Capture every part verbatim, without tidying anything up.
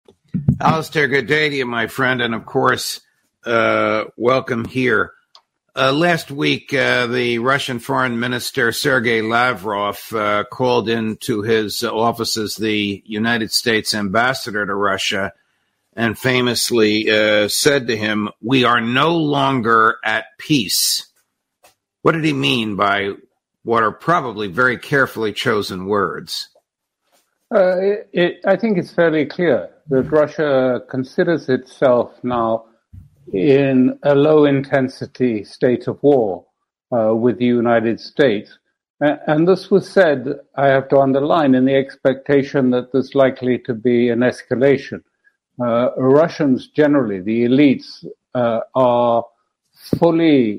Alistair, good day to you, my friend, and of course, uh, welcome here. Uh, last week, uh, the Russian Foreign Minister Sergei Lavrov uh, called into his offices the United States ambassador to Russia and famously uh, said to him, "We are no longer at peace." What did he mean by what are probably very carefully chosen words? Uh, it, it, I think it's fairly clear that Russia considers itself now in a low-intensity state of war uh, with the United States. Uh, and this was said, I have to underline, in the expectation that there's likely to be an escalation. Uh, Russians generally, the elites, uh, are fully,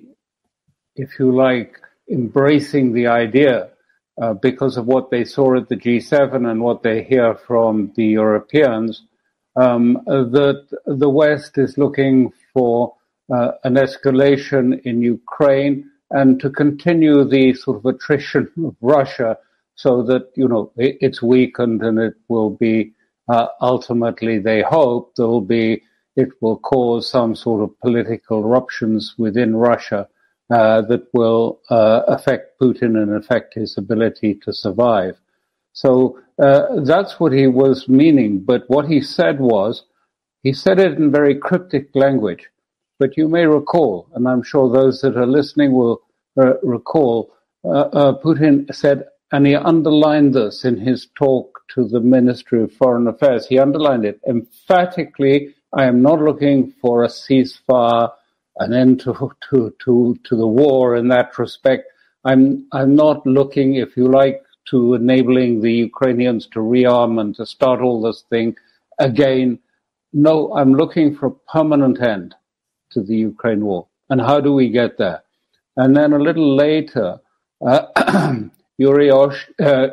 if you like, embracing the idea uh, because of what they saw at the G seven and what they hear from the Europeans, um, that the West is looking for uh, an escalation in Ukraine and to continue the sort of attrition of Russia so that, you know, it, it's weakened and it will be, uh, ultimately, they hope, there will be, it will cause some sort of political eruptions within Russia uh, that will uh, affect Putin and affect his ability to survive. So uh, that's what he was meaning. But what he said was, he said it in very cryptic language. But you may recall, and I'm sure those that are listening will uh, recall, uh, uh, Putin said, and he underlined this in his talk to the Ministry of Foreign Affairs, he underlined it emphatically, I am not looking for a ceasefire, an end to, to, to, to the war in that respect. I'm, I'm not looking, if you like, to enabling the Ukrainians to rearm and to start all this thing again. No, I'm looking for a permanent end to the Ukraine war. And how do we get there? And then a little later, uh, Yuri Osh, uh,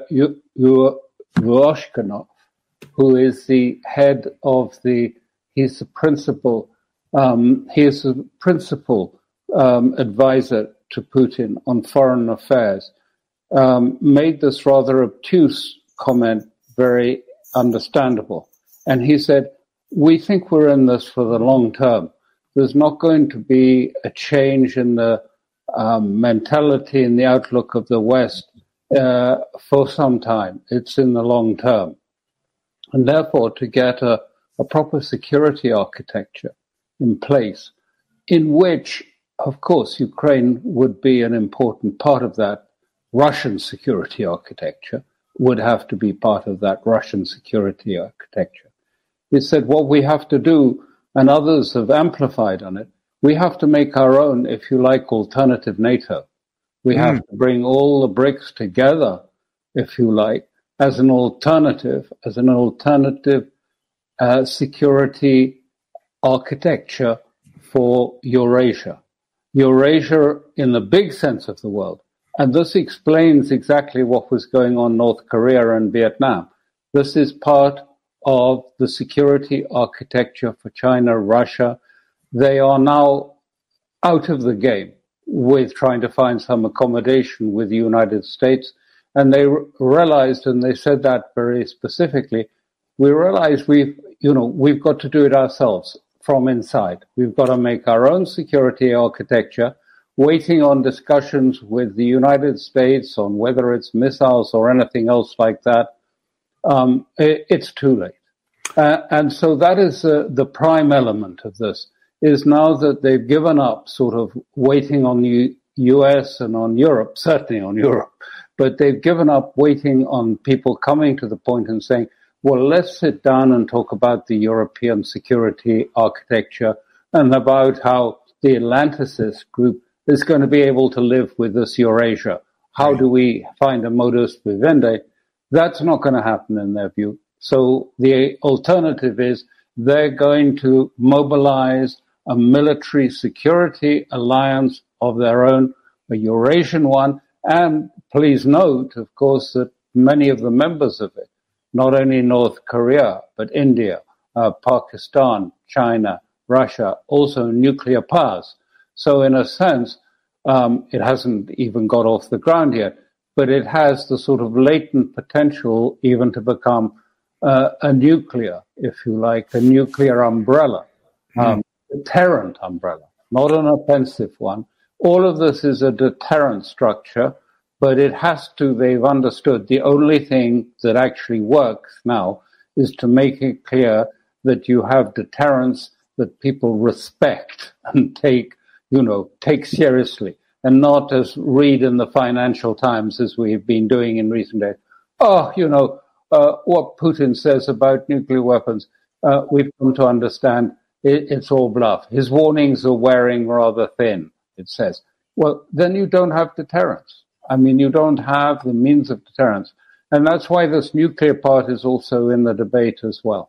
Yushchenko, who is the head of the, he's the principal, um, he is the principal um, advisor to Putin on foreign affairs, um, made this rather obtuse comment very understandable. And he said, we think we're in this for the long term. There's not going to be a change in the um, mentality and the outlook of the West uh, for some time. It's in the long term. And therefore, to get a, a proper security architecture in place, in which, of course, Ukraine would be an important part of that, Russian security architecture would have to be part of that Russian security architecture. He said what we have to do, and others have amplified on it, we have to make our own, if you like, alternative NATO. We mm. have to bring all the bricks together, if you like, as an alternative, as an alternative uh, security architecture for Eurasia. Eurasia in the big sense of the world. And this explains exactly what was going on in North Korea and Vietnam. This is part of the security architecture for China, Russia. They are now out of the game with trying to find some accommodation with the United States. And they realized, and they said that very specifically, we realized we've, you know, we've got to do it ourselves from inside. We've got to make our own security architecture, waiting on discussions with the United States on whether it's missiles or anything else like that. Um, it, it's too late. Uh, and so that is uh, the prime element of this, is now that they've given up sort of waiting on the U S and on Europe, certainly on Europe, but they've given up waiting on people coming to the point and saying, well, let's sit down and talk about the European security architecture and about how the Atlanticist group is going to be able to live with this Eurasia. How do we find a modus vivendi? That's not going to happen in their view. So the alternative is they're going to mobilize a military security alliance of their own, a Eurasian one. And please note, of course, that many of the members of it, not only North Korea, but India, uh, Pakistan, China, Russia, also nuclear powers. So in a sense, um, it hasn't even got off the ground yet, but it has the sort of latent potential even to become uh, a nuclear, if you like, a nuclear umbrella, um, mm. deterrent umbrella, not an offensive one. All of this is a deterrent structure, but it has to, they've understood, the only thing that actually works now is to make it clear that you have deterrence that people respect and take, you know, take seriously, and not as read in the Financial Times as we've been doing in recent days. Oh, you know, uh, what Putin says about nuclear weapons, uh, we've come to understand it, it's all bluff. His warnings are wearing rather thin, it says. Well, then you don't have deterrence. I mean, you don't have the means of deterrence. And that's why this nuclear part is also in the debate as well.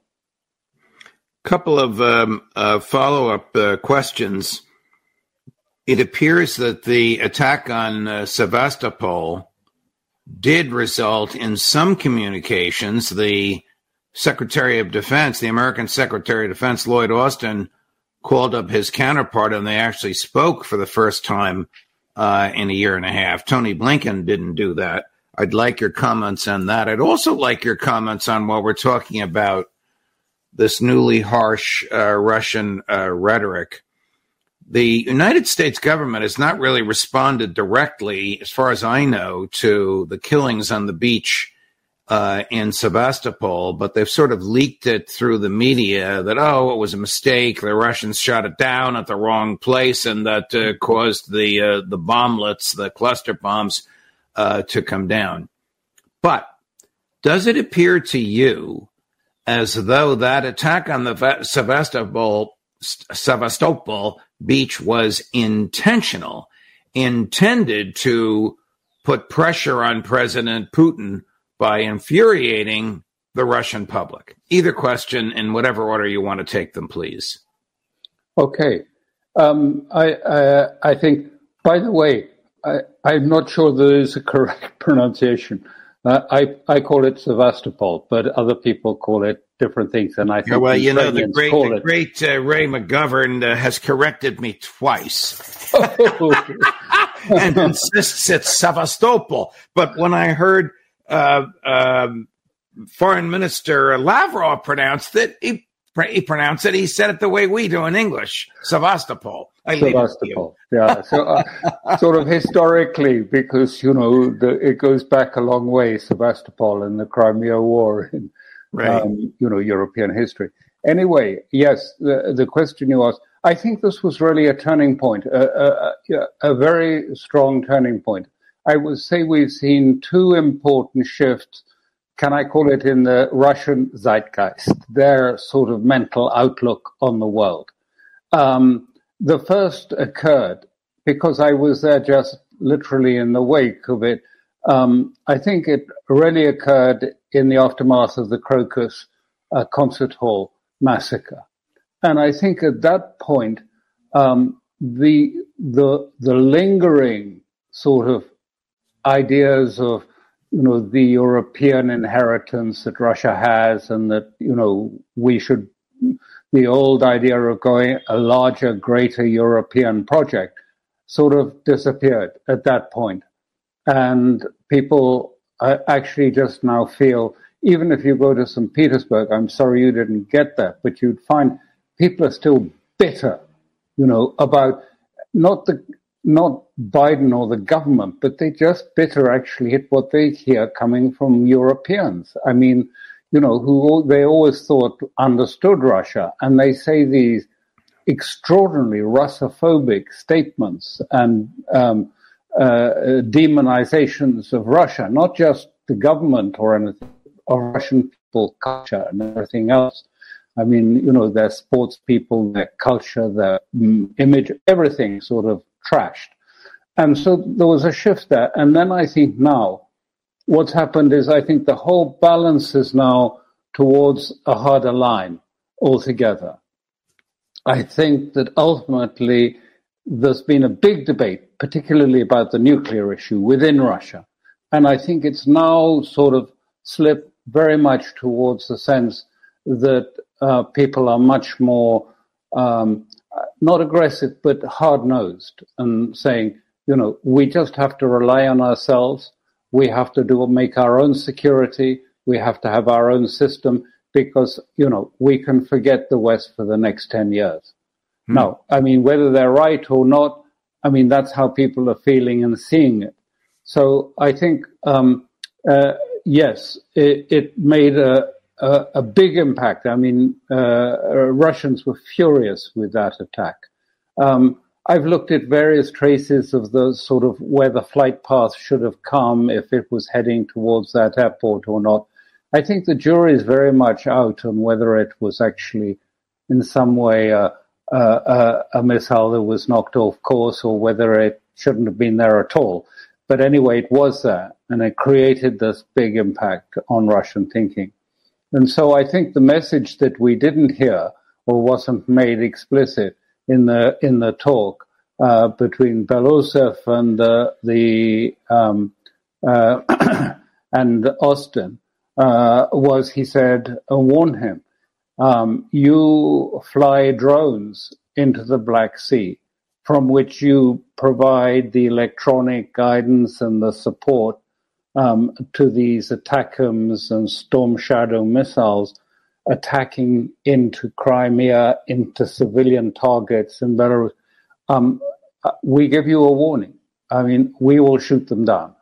Couple of um, uh, follow-up uh, questions. It appears that the attack on uh, Sevastopol did result in some communications. The Secretary of Defense, the American Secretary of Defense, Lloyd Austin, called up his counterpart, and they actually spoke for the first time uh, in a year and a half. Tony Blinken didn't do that. I'd like your comments on that. I'd also like your comments on, while we're talking about this newly harsh uh, Russian uh, rhetoric, the United States government has not really responded directly, as far as I know, to the killings on the beach uh, in Sevastopol, but they've sort of leaked it through the media that, oh, it was a mistake. The Russians shot it down at the wrong place, and that uh, caused the uh, the bomblets, the cluster bombs, uh, to come down. But does it appear to you as though that attack on the Sevastopol, Sevastopol beach was intentional, intended to put pressure on President Putin by infuriating the Russian public? Either question, in whatever order you want to take them, please. Okay. Um, I, I, I think, by the way, I, I'm not sure there is a correct pronunciation. Uh, I, I call it Sevastopol, but other people call it different things, and I think yeah, well, you know, the great, the it. great uh, Ray McGovern uh, has corrected me twice, and insists it's Sevastopol. But when I heard uh, um, Foreign Minister Lavrov pronounce it, he, he pronounced it. He said it the way we do in English, Sevastopol. I Sevastopol, yeah. So, uh, sort of historically, because you know the, it goes back a long way, Sevastopol and the Crimea War in right. um, you know European history. Anyway, yes, the the question you asked, I think this was really a turning point, a, a, a very strong turning point. I would say we've seen two important shifts. Can I call it in the Russian zeitgeist, their sort of mental outlook on the world? Um, The first occurred because I was there just literally in the wake of it. Um, I think it really occurred in the aftermath of the Crocus uh, Concert Hall massacre. And I think at that point, um, the, the, the lingering sort of ideas of, you know, the European inheritance that Russia has, and that, you know, we should, the old idea of going a larger, greater European project sort of disappeared at that point. And people uh, actually just now feel, even if you go to Saint Petersburg, I'm sorry you didn't get that, but you'd find people are still bitter, you know, about not the, not Biden or the government, but they just bitter actually at what they hear coming from Europeans. I mean, you know, who they always thought understood Russia, and they say these extraordinarily Russophobic statements and um, uh, demonizations of Russia, not just the government or anything, of Russian people, culture, and everything else. I mean, you know, their sports people, their culture, their mm, image, everything sort of trashed. And so there was a shift there. And then I think now, what's happened is I think the whole balance is now towards a harder line altogether. I think that ultimately there's been a big debate, particularly about the nuclear issue within Russia. And I think it's now sort of slipped very much towards the sense that uh, people are much more, um, not aggressive, but hard-nosed, and saying, you know, we just have to rely on ourselves. We have to do make our own security. We have to have our own system because, you know, we can forget the West for the next ten years. Hmm. No, I mean, whether they're right or not, I mean, that's how people are feeling and seeing it. So I think, um, uh, yes, it, it made a, a, a big impact. I mean, uh, Russians were furious with that attack. Um, I've looked at various traces of the sort of where the flight path should have come if it was heading towards that airport or not. I think the jury is very much out on whether it was actually in some way uh, uh, uh, a missile that was knocked off course or whether it shouldn't have been there at all. But anyway, it was there, and it created this big impact on Russian thinking. And so I think the message that we didn't hear or wasn't made explicit in the in the talk uh, between Belousov and uh, the um, uh, and Austin uh, was, he said, uh, warn him, um, you fly drones into the Black Sea, from which you provide the electronic guidance and the support um, to these ATACMS and Storm Shadow missiles attacking into Crimea, into civilian targets in Belarus. Um, we give you a warning. I mean, we will shoot them down.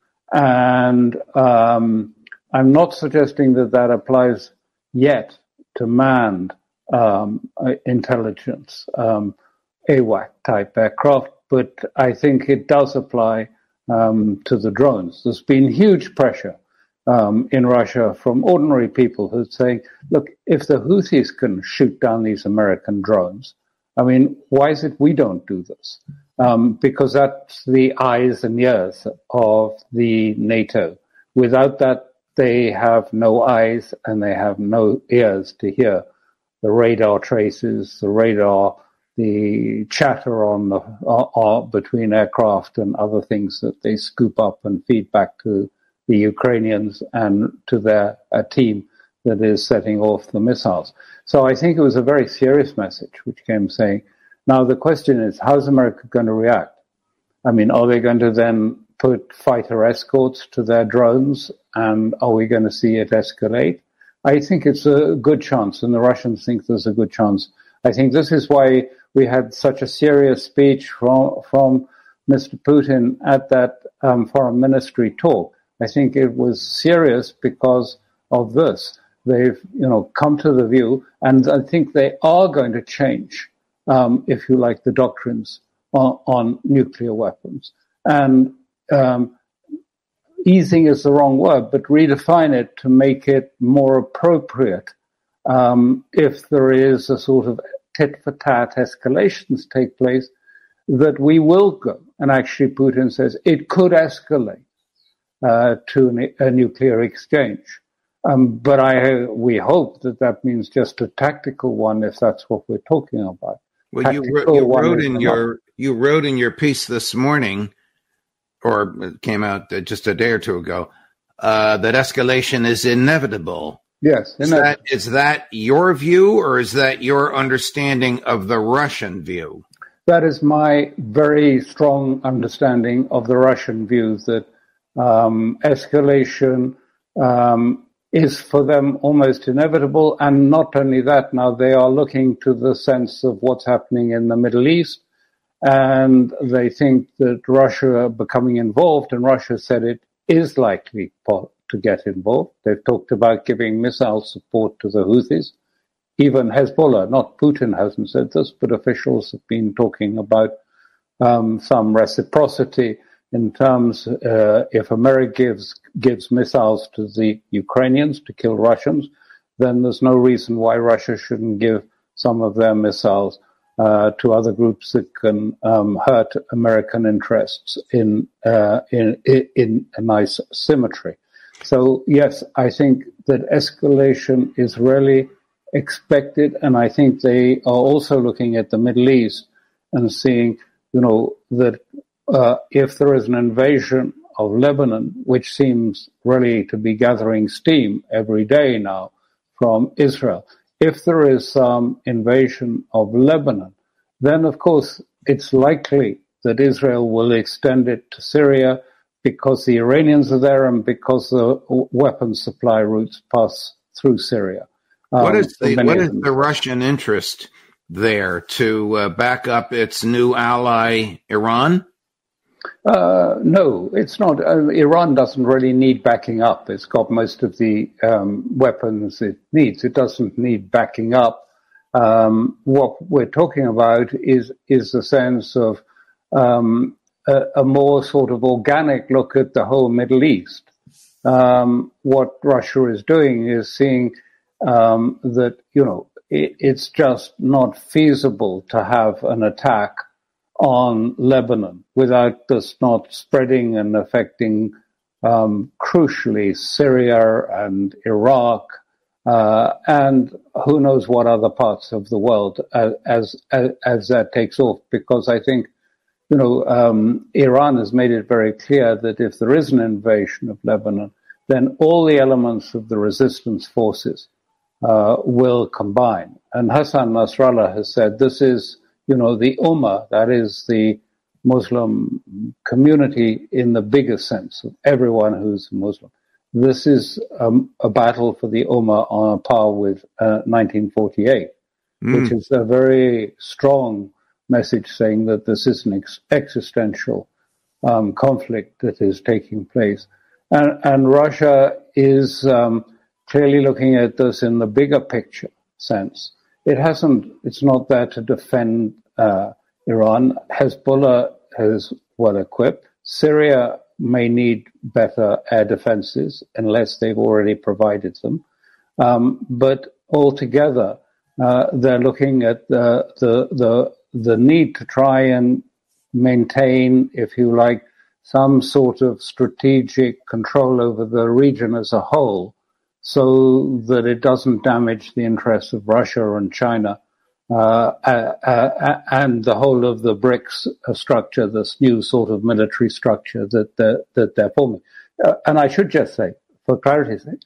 And um, I'm not suggesting that that applies yet to manned um, intelligence, um, AWAC-type aircraft, but I think it does apply um, to the drones. There's been huge pressure um, in Russia from ordinary people who say, look, if the Houthis can shoot down these American drones, I mean, why is it we don't do this? Um, because that's the eyes and ears of the NATO. Without that, they have no eyes and they have no ears to hear the radar traces, the radar, the chatter on the uh, uh, between aircraft and other things that they scoop up and feed back to the Ukrainians and to their uh, team that is setting off the missiles. So I think it was a very serious message which came saying, now the question is, how's America going to react? I mean, are they going to then put fighter escorts to their drones, and are we going to see it escalate? I think it's a good chance, and the Russians think there's a good chance. I think this is why we had such a serious speech from from Mister Putin at that um, foreign ministry talk. I think it was serious because of this. They've, you know, come to the view, and I think they are going to change, um, if you like, the doctrines on, on nuclear weapons. And um, easing is the wrong word, but redefine it to make it more appropriate. Um, if there is a sort of tit-for-tat escalations take place, that we will go. And actually Putin says it could escalate uh, to an, a nuclear exchange. Um, but I, we hope that that means just a tactical one, if that's what we're talking about. Well, you wrote, you wrote in your you wrote in your piece this morning, or it came out just a day or two ago, uh, that escalation is inevitable. Yes. Is that, is that your view, or is that your understanding of the Russian view? That is my very strong understanding of the Russian view, that um, escalation um, is for them almost inevitable. And not only that, now they are looking to the sense of what's happening in the Middle East, and they think that Russia becoming involved, and Russia said it is likely to get involved. They've talked about giving missile support to the Houthis. Even Hezbollah, not Putin hasn't said this, but officials have been talking about um, some reciprocity in terms, uh, if America gives, gives missiles to the Ukrainians to kill Russians, then there's no reason why Russia shouldn't give some of their missiles uh, to other groups that can um, hurt American interests in, uh, in, in a nice symmetry. So, yes, I think that escalation is really expected, and I think they are also looking at the Middle East and seeing, you know, that uh, if there is an invasion of Lebanon, which seems really to be gathering steam every day now from Israel, if there is some invasion of Lebanon, then of course it's likely that Israel will extend it to Syria, because the Iranians are there and because the weapons supply routes pass through Syria. Um, what is the what is the Russian interest there to uh, back up its new ally, Iran? Uh, no, it's not. Uh, Iran doesn't really need backing up. It's got most of the um, weapons it needs. It doesn't need backing up. Um, what we're talking about is is the sense of um, a, a more sort of organic look at the whole Middle East. Um, what Russia is doing is seeing um, that, you know, it, it's just not feasible to have an attack on Lebanon without this not spreading and affecting, um, crucially, Syria and Iraq, uh, and who knows what other parts of the world as, as, as, as that takes off. Because I think, you know, um, Iran has made it very clear that if there is an invasion of Lebanon, then all the elements of the resistance forces uh, will combine. And Hassan Nasrallah has said this is, you know, the Ummah, that is the Muslim community in the biggest sense of everyone who's Muslim. This is um, a battle for the Ummah on a par with uh, nineteen forty-eight, mm. which is a very strong message saying that this is an ex- existential um, conflict that is taking place. And, and Russia is um, clearly looking at this in the bigger picture sense. It hasn't, it's not there to defend uh, Iran. Hezbollah is well equipped. Syria may need better air defenses unless they've already provided them. Um, but altogether, uh, they're looking at the, the, the, the need to try and maintain, if you like, some sort of strategic control over the region as a whole, so that it doesn't damage the interests of Russia and China uh, uh, uh, and the whole of the BRICS structure, this new sort of military structure that they're, that they're forming. Uh, and I should just say, for clarity's sake,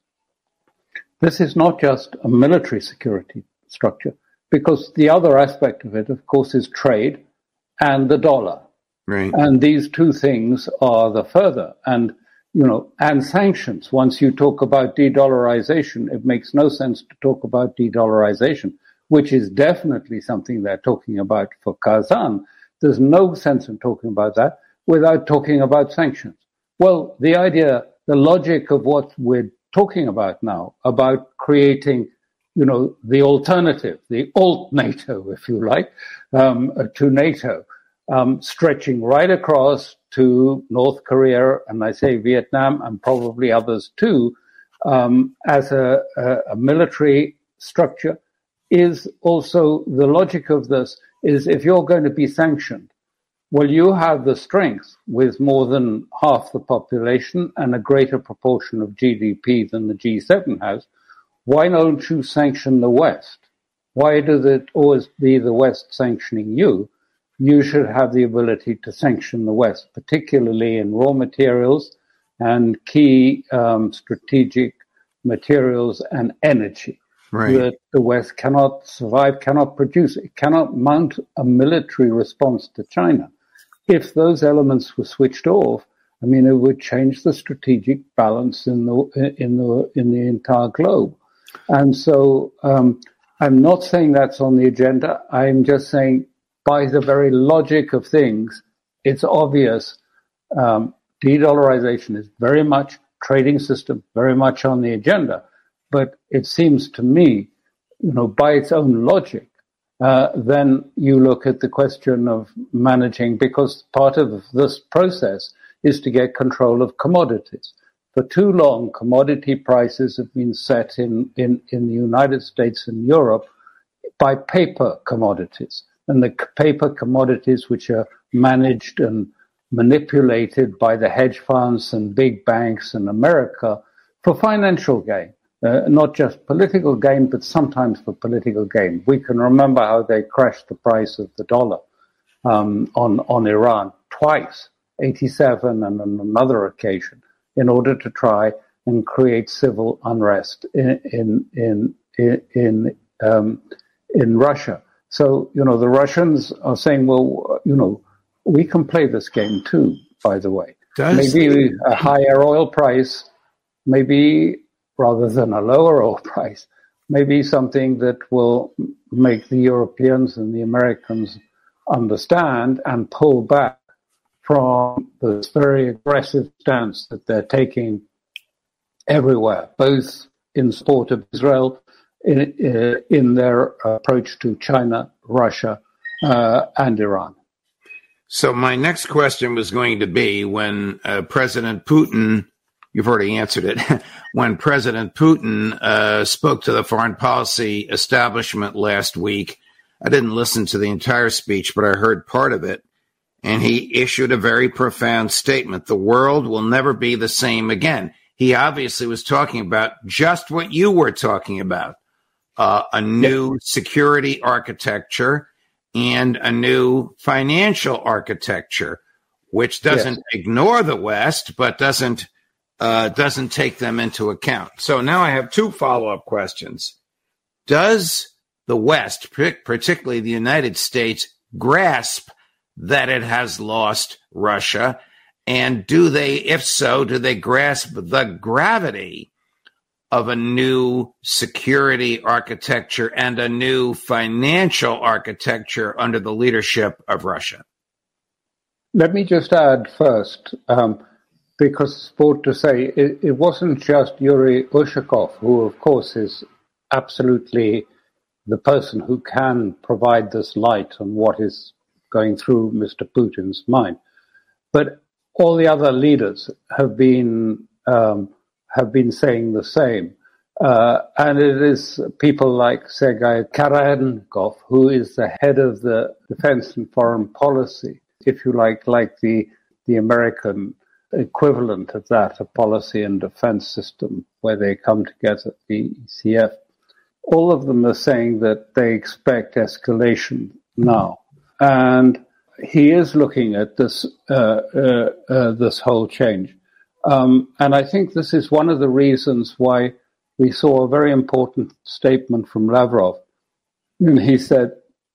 this is not just a military security structure, because the other aspect of it, of course, is trade and the dollar. Right. And these two things are the further. And You know, and sanctions. Once you talk about de-dollarization, it makes no sense to talk about de-dollarization, which is definitely something they're talking about for Kazan. There's no sense in talking about that without talking about sanctions. Well, the idea, the logic of what we're talking about now, about creating, you know, the alternative, the alt-NATO, if you like, um, to NATO, um, stretching right across to North Korea, and I say Vietnam, and probably others too, um, as a, a, a military structure, is also the logic of this is if you're going to be sanctioned, well, you have the strength with more than half the population and a greater proportion of G D P than the G seven has. Why don't you sanction the West? Why does it always be the West sanctioning you? You should have the ability to sanction the West, particularly in raw materials and key um, strategic materials and energy. Right. That the West cannot survive, cannot produce. It cannot mount a military response to China. If those elements were switched off, I mean, it would change the strategic balance in the in the in the entire globe. And so, um, I'm not saying that's on the agenda. I'm just saying, by the very logic of things, it's obvious um, de-dollarization is very much trading system, very much on the agenda. But it seems to me, you know, by its own logic, uh, then you look at the question of managing, because part of this process is to get control of commodities. For too long, commodity prices have been set in, in, in the United States and Europe by paper commodities. And the paper commodities which are managed and manipulated by the hedge funds and big banks in America for financial gain, uh, not just political gain, but sometimes for political gain. We can remember how they crashed the price of the dollar um, on, on Iran twice, eighty-seven and on another occasion, in order to try and create civil unrest in, in, in, in, in, um, in Russia. So, you know, the Russians are saying, well, you know, we can play this game too, by the way. Does maybe a higher oil price, maybe rather than a lower oil price, maybe something that will make the Europeans and the Americans understand and pull back from this very aggressive stance that they're taking everywhere, both in support of Israel, in, uh, in their approach to China, Russia, uh, and Iran. So my next question was going to be when uh, President Putin, you've already answered it, when President Putin uh, spoke to the foreign policy establishment last week. I didn't listen to the entire speech, but I heard part of it. And he issued a very profound statement. The world will never be the same again. He obviously was talking about just what you were talking about, uh, a new security architecture and a new financial architecture, which doesn't yes. ignore the West, but doesn't uh, doesn't take them into account. So now I have two follow-up questions. Does the West, particularly the United States, grasp that it has lost Russia? And do they, if so, do they grasp the gravity of a new security architecture and a new financial architecture under the leadership of Russia? Let me just add first, um, because it's important to say, it, it wasn't just Yuri Ushakov, who, of course, is absolutely the person who can provide this light on what is going through Mister Putin's mind. But all the other leaders have been um, have been saying the same. Uh, and it is people like Sergei Karankov, who is the head of the defense and foreign policy, if you like, like the, the American equivalent of that, a policy and defense system where they come together, the E C F. All of them are saying that they expect escalation now. And he is looking at this uh, uh, uh, this whole change. Um, and I think this is one of the reasons why we saw a very important statement from Lavrov. And he said,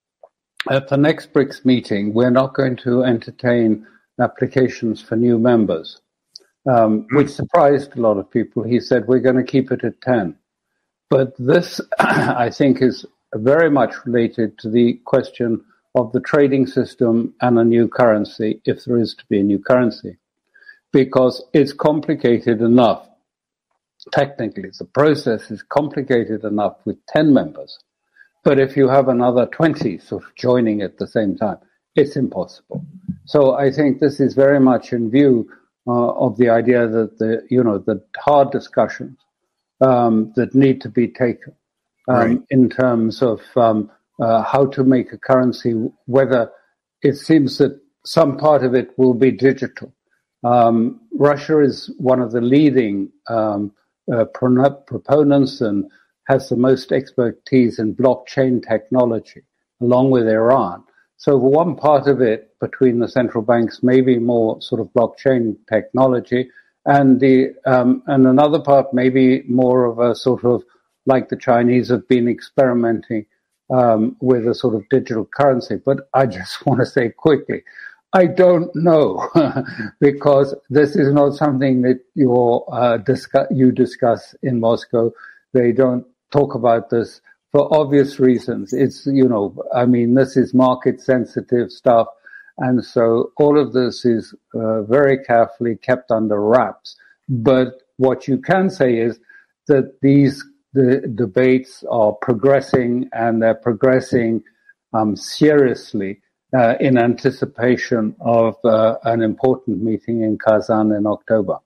at the next BRICS meeting, we're not going to entertain applications for new members, um, which surprised a lot of people. He said, we're going to keep it at ten. But this, I think, is very much related to the question of the trading system and a new currency, if there is to be a new currency, because it's complicated enough. Technically, the process is complicated enough with ten members. But if you have another twenty sort of joining at the same time, it's impossible. So I think this is very much in view uh, of the idea that the, you know, the hard discussions um, that need to be taken um, right. in terms of um, uh, how to make a currency, whether it seems that some part of it will be digital. Um, Russia is one of the leading um, uh, proponents and has the most expertise in blockchain technology, along with Iran. So one part of it between the central banks may be more sort of blockchain technology, and the um, and another part may be more of a sort of, like the Chinese have been experimenting um, with a sort of digital currency. But I just want to say quickly, I don't know, because this is not something that you're, uh, discuss, you discuss in Moscow. They don't talk about this for obvious reasons. It's, you know, I mean, this is market sensitive stuff. And so all of this is uh, very carefully kept under wraps. But what you can say is that these the debates are progressing, and they're progressing um, seriously uh, in anticipation of uh, an important meeting in Kazan in October.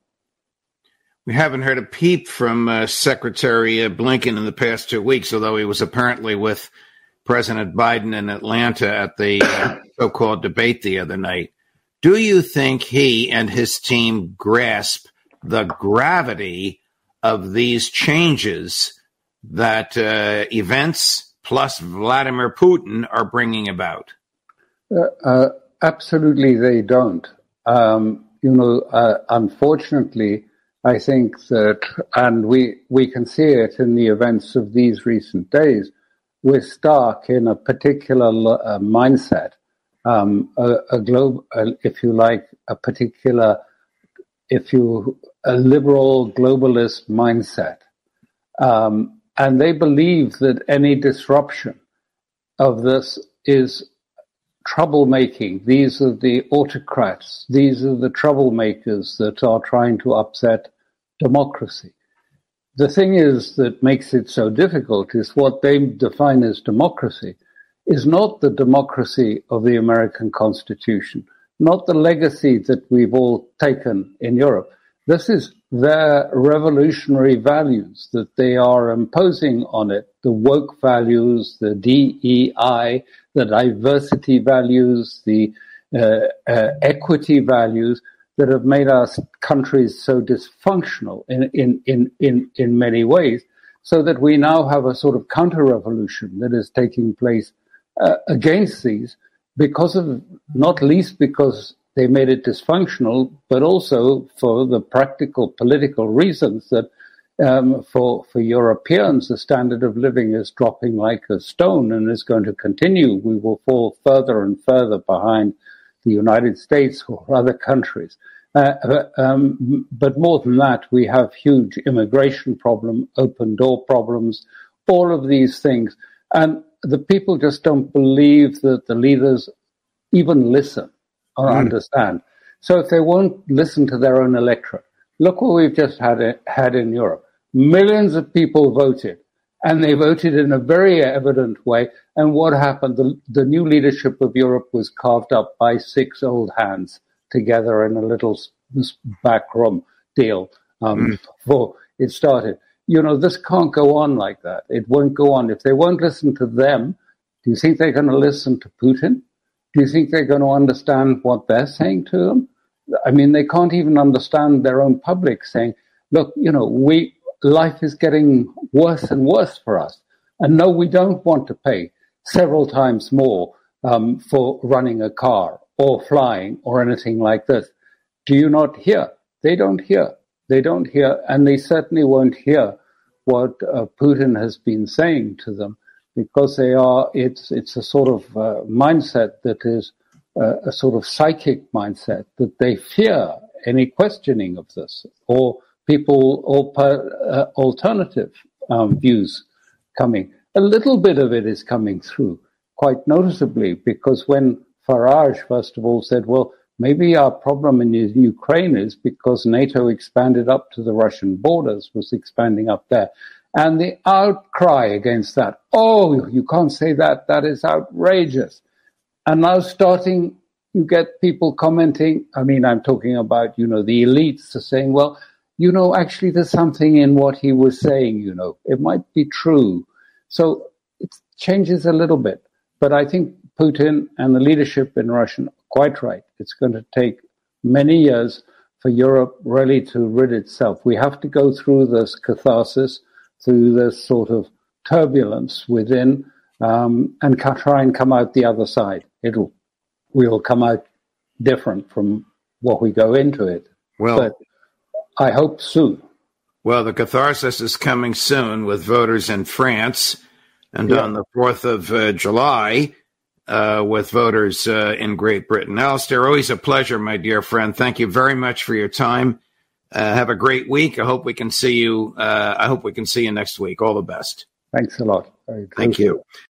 We haven't heard a peep from uh, Secretary Blinken in the past two weeks, although he was apparently with President Biden in Atlanta at the uh, so-called debate the other night. Do you think he and his team grasp the gravity of these changes that uh, events plus Vladimir Putin are bringing about? Uh, uh, absolutely, they don't. Um, you know, uh, unfortunately, I think that, and we, we can see it in the events of these recent days, we're stuck in a particular uh, mindset, um, a, a globe, uh, if you like, a particular if you, a liberal globalist mindset. Um, and they believe that any disruption of this is troublemaking. These are the autocrats. These are the troublemakers that are trying to upset democracy. The thing is that makes it so difficult is what they define as democracy is not the democracy of the American Constitution, not the legacy that we've all taken in Europe. This is their revolutionary values that they are imposing on it, the woke values, the D E I, the diversity values, the uh, uh, equity values that have made our countries so dysfunctional in, in, in, in, in many ways, so that we now have a sort of counter-revolution that is taking place uh, against these, because of, not least because they made it dysfunctional, but also for the practical political reasons that um, for, for Europeans, the standard of living is dropping like a stone and is going to continue. We will fall further and further behind the United States or other countries. Uh, um, but more than that, we have huge immigration problem, open door problems, all of these things. And the people just don't believe that the leaders even listen or mm. understand. So if they won't listen to their own electorate, look what we've just had, had in Europe. Millions of people voted, and they voted in a very evident way. And what happened? The, the new leadership of Europe was carved up by six old hands together in a little back room deal um, mm. before it started. You know, this can't go on like that. It won't go on. If they won't listen to them, do you think they're going to listen to Putin? Do you think they're going to understand what they're saying to them? I mean, they can't even understand their own public saying, look, you know, we life is getting worse and worse for us. And no, we don't want to pay several times more um, for running a car or flying or anything like this. Do you not hear? They don't hear. They don't hear, and they certainly won't hear what uh, Putin has been saying to them, because they are. It's it's a sort of uh, mindset that is uh, a sort of psychic mindset that they fear any questioning of this, or people or uh, alternative um, views coming. A little bit of it is coming through, quite noticeably, because when Farage, first of all, said, well, maybe our problem in Ukraine is because NATO expanded up to the Russian borders, was expanding up there. And the outcry against that, oh, you can't say that, that is outrageous. And now starting, you get people commenting, I mean, I'm talking about, you know, the elites are saying, well, you know, actually there's something in what he was saying, you know, it might be true. So it changes a little bit. But I think Putin and the leadership in Russia are quite right. It's going to take many years for Europe really to rid itself. We have to go through this catharsis, through this sort of turbulence within, um, and try and come out the other side. It'll, we'll come out different from what we go into it. Well, but I hope soon. Well, the catharsis is coming soon with voters in France, and yeah. on the fourth of uh, July, uh, with voters uh, in Great Britain. Alistair, always a pleasure, my dear friend. Thank you very much for your time. Uh, have a great week. I hope we can see you. Uh, I hope we can see you next week. All the best. Thanks a lot. Thank you.